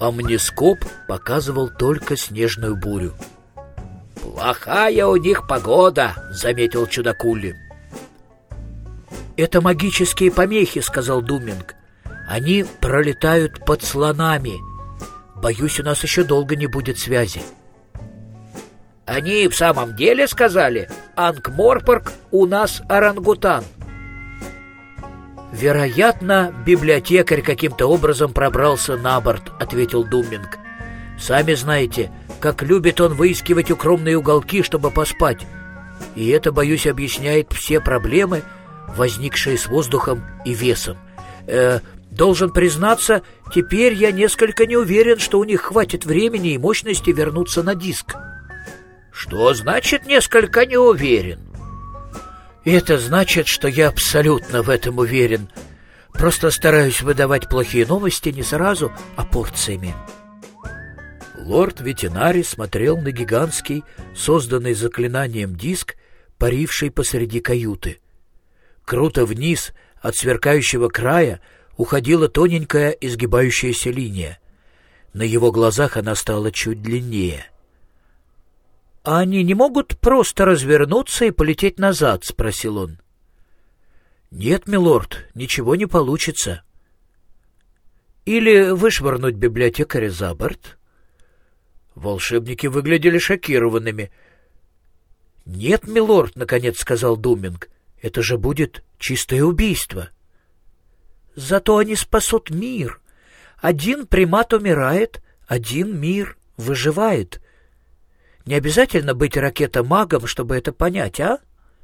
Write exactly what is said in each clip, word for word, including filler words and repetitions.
Амнископ показывал только снежную бурю. «Плохая у них погода», — заметил чудакули. «Это магические помехи», — сказал Думинг. «Они пролетают под слонами. Боюсь, у нас еще долго не будет связи». «Они в самом деле сказали: Анкморпорк у нас орангутан?» «Вероятно, библиотекарь каким-то образом пробрался на борт», — ответил Думинг. «Сами знаете, как любит он выискивать укромные уголки, чтобы поспать. И это, боюсь, объясняет все проблемы, возникшие с воздухом и весом. Э, должен признаться, теперь я несколько не уверен, что у них хватит времени и мощности вернуться на диск». «Что значит «несколько не уверен»?» «Это значит, что я абсолютно в этом уверен. Просто стараюсь выдавать плохие новости не сразу, а порциями». Лорд-ветеринарий смотрел на гигантский, созданный заклинанием диск, паривший посреди каюты. Круто вниз от сверкающего края уходила тоненькая изгибающаяся линия. На его глазах она стала чуть длиннее. «А они не могут просто развернуться и полететь назад?» — спросил он. «Нет, милорд, ничего не получится». «Или вышвырнуть библиотекаря за борт?» Волшебники выглядели шокированными. «Нет, милорд», — наконец сказал Думинг, — «это же будет чистое убийство». «Зато они спасут мир. Один примат умирает, один мир выживает. Не обязательно быть ракетомагом, чтобы это понять, а?»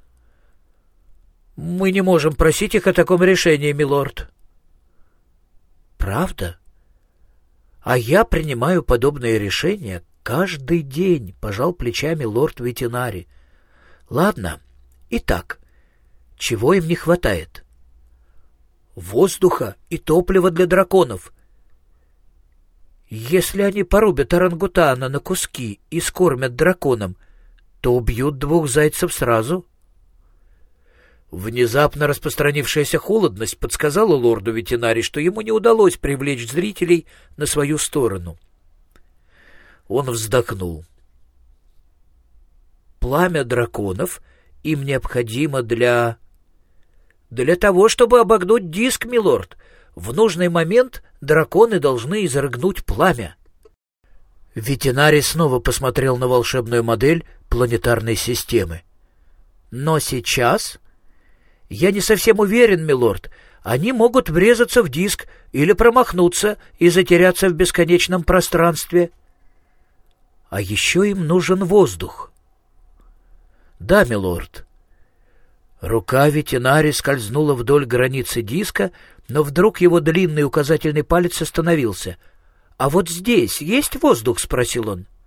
«Мы не можем просить их о таком решении, милорд». «Правда? А я принимаю подобные решения каждый день», — пожал плечами лорд-ветеринарий. «Ладно, итак, чего им не хватает?» «Воздуха и топлива для драконов. Если они порубят орангутана на куски и скормят драконам, то убьют двух зайцев сразу». Внезапно распространившаяся холодность подсказала лорду-ветеринарий, что ему не удалось привлечь зрителей на свою сторону. Он вздохнул. «Пламя драконов им необходимо для... для того, чтобы обогнуть диск, милорд. В нужный момент драконы должны изрыгнуть пламя». Ветеринарий снова посмотрел на волшебную модель планетарной системы. «Но сейчас...» «Я не совсем уверен, милорд. Они могут врезаться в диск или промахнуться и затеряться в бесконечном пространстве. А еще им нужен воздух». «Да, милорд». Рука ветеринария скользнула вдоль границы диска, но вдруг его длинный указательный палец остановился. «А вот здесь есть воздух?» — спросил он.